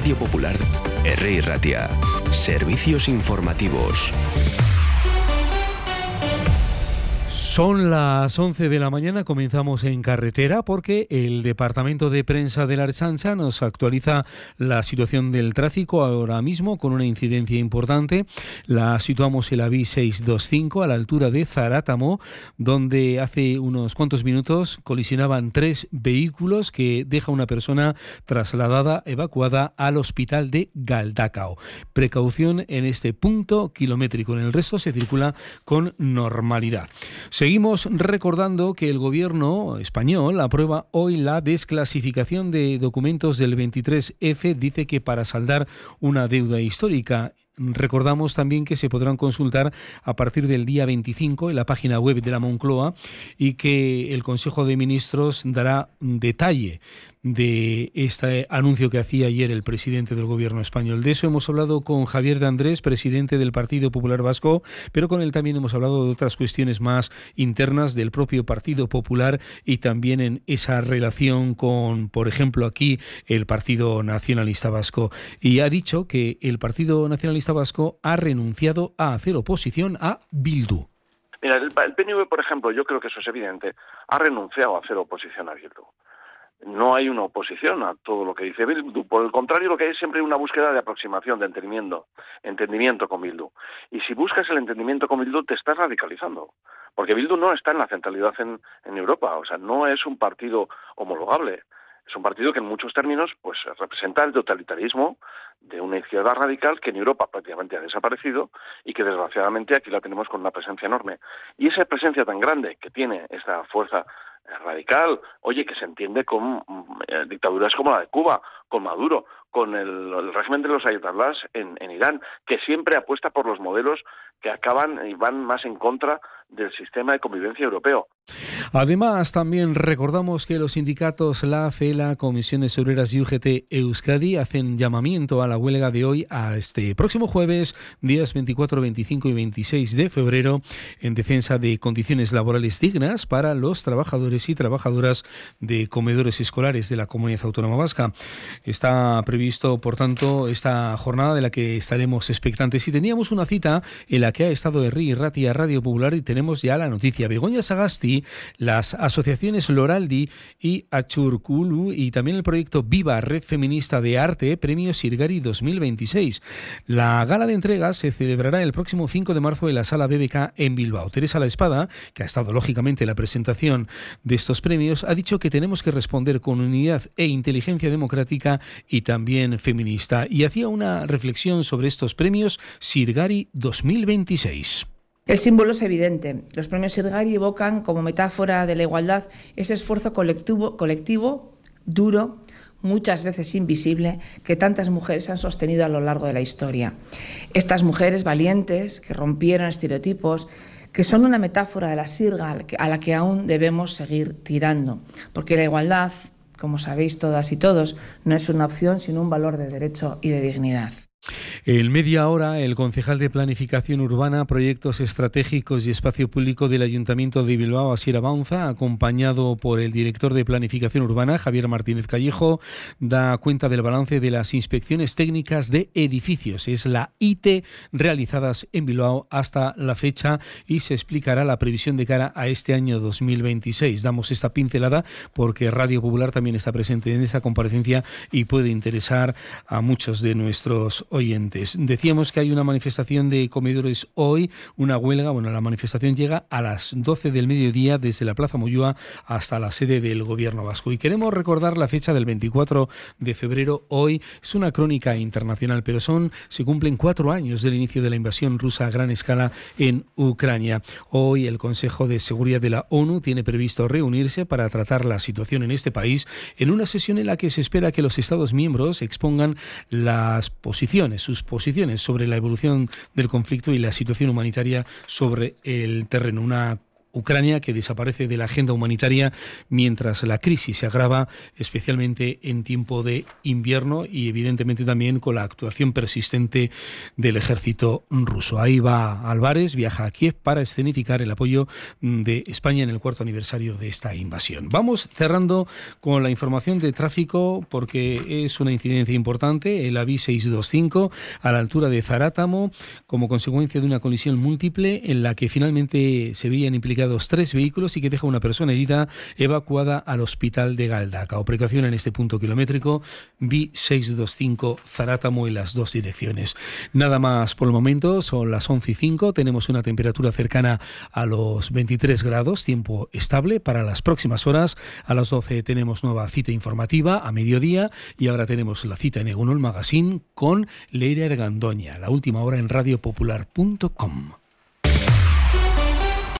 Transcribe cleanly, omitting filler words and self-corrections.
Radio Popular, Herri Ratia. Servicios informativos. Son las 11 de la mañana, comenzamos en carretera porque el Departamento de Prensa de la Ertzaintza nos actualiza la situación del tráfico ahora mismo con una incidencia importante. La situamos en la B625 a la altura de Zarátamo, donde hace unos cuantos minutos colisionaban 3 vehículos que deja una persona trasladada, evacuada al hospital de Galdacao. Precaución en este punto kilométrico, en el resto se circula con normalidad. Seguimos recordando que el gobierno español aprueba hoy la desclasificación de documentos del 23F. Dice que para saldar una deuda histórica. Recordamos también que se podrán consultar a partir del día 25 en la página web de la Moncloa y que el Consejo de Ministros dará detalle de este anuncio que hacía ayer el presidente del gobierno español. De eso hemos hablado con Javier de Andrés, presidente del Partido Popular Vasco, pero con él también hemos hablado de otras cuestiones más internas del propio Partido Popular y también en esa relación con, por ejemplo, aquí el Partido Nacionalista Vasco. Y ha dicho que el Partido Nacionalista Vasco ha renunciado a hacer oposición a Bildu. Mira, el PNV, por ejemplo, yo creo que eso es evidente, ha renunciado a hacer oposición a Bildu. No hay una oposición a todo lo que dice Bildu. Por el contrario, lo que hay es siempre una búsqueda de aproximación, de entendimiento con Bildu. Y si buscas el entendimiento con Bildu, te estás radicalizando. Porque Bildu no está en la centralidad en Europa. O sea, no es un partido homologable. Es un partido que en muchos términos pues representa el totalitarismo de una izquierda radical que en Europa prácticamente ha desaparecido y que desgraciadamente aquí la tenemos con una presencia enorme. Y esa presencia tan grande que tiene esta fuerza radical, oye, que se entiende con dictaduras como la de Cuba, con Maduro, con el régimen de los ayatollahs en Irán, que siempre apuesta por los modelos que acaban y van más en contra del sistema de convivencia europeo. Además, también recordamos que los sindicatos la FELA, Comisiones Obreras y UGT Euskadi hacen llamamiento a la huelga de hoy a este próximo jueves, días 24, 25 y 26 de febrero, en defensa de condiciones laborales dignas para los trabajadores y trabajadoras de comedores escolares de la Comunidad Autónoma Vasca. Está previsto, por tanto, esta jornada de la que estaremos expectantes. Y teníamos una cita en la que ha estado Herri Ratia, Radio Popular, y tenemos ya la noticia. Begoña Sagasti, las asociaciones Loraldi y Achurkulu y también el proyecto Viva, Red Feminista de Arte, Premio Sirgari 2026. La gala de entrega se celebrará el próximo 5 de marzo en la Sala BBK en Bilbao. Teresa La Espada, que ha estado lógicamente en la presentación de estos premios, ha dicho que tenemos que responder con unidad e inteligencia democrática y también feminista. Y hacía una reflexión sobre estos premios Sirgari 2026. El símbolo es evidente. Los premios Sirgari evocan como metáfora de la igualdad ese esfuerzo colectivo, duro, muchas veces invisible, que tantas mujeres han sostenido a lo largo de la historia. Estas mujeres valientes que rompieron estereotipos, que son una metáfora de la sirga a la que aún debemos seguir tirando, porque la igualdad, como sabéis todas y todos, no es una opción sino un valor de derecho y de dignidad. En media hora, el concejal de Planificación Urbana, Proyectos Estratégicos y Espacio Público del Ayuntamiento de Bilbao, Asier Abaunza, acompañado por el director de Planificación Urbana, Javier Martínez Callejo, da cuenta del balance de las inspecciones técnicas de edificios. Es la IT realizadas en Bilbao hasta la fecha y se explicará la previsión de cara a este año 2026. Damos esta pincelada porque Radio Popular también está presente en esta comparecencia y puede interesar a muchos de nuestros oyentes. Decíamos que hay una manifestación de comedores hoy, una huelga. Bueno, la manifestación llega a las 12 del mediodía desde la Plaza Moyúa hasta la sede del Gobierno vasco. Y queremos recordar la fecha del 24 de febrero. Hoy es una crónica internacional, pero se cumplen 4 años del inicio de la invasión rusa a gran escala en Ucrania. Hoy el Consejo de Seguridad de la ONU tiene previsto reunirse para tratar la situación en este país en una sesión en la que se espera que los Estados miembros expongan sus posiciones sobre la evolución del conflicto y la situación humanitaria sobre el terreno. Una Ucrania, que desaparece de la agenda humanitaria mientras la crisis se agrava, especialmente en tiempo de invierno y evidentemente también con la actuación persistente del ejército ruso. Ahí va Álvarez, viaja a Kiev para escenificar el apoyo de España en el 4º aniversario de esta invasión. Vamos cerrando con la información de tráfico porque es una incidencia importante, el AVI 625 a la altura de Zarátamo, como consecuencia de una colisión múltiple en la que finalmente se veían implicados 3 vehículos y que deja una persona herida evacuada al hospital de Galdaca. Precaución en este punto kilométrico, AVI 625 Zarátamo en las 2 direcciones. Nada más por el momento, son las 11:05, tenemos una temperatura cercana a los 23 grados, tiempo estable para las próximas horas. A las 12 tenemos nueva cita informativa a mediodía y ahora tenemos la cita en Egunon Magazine con Leire Argandoña, la última hora en radiopopular.com.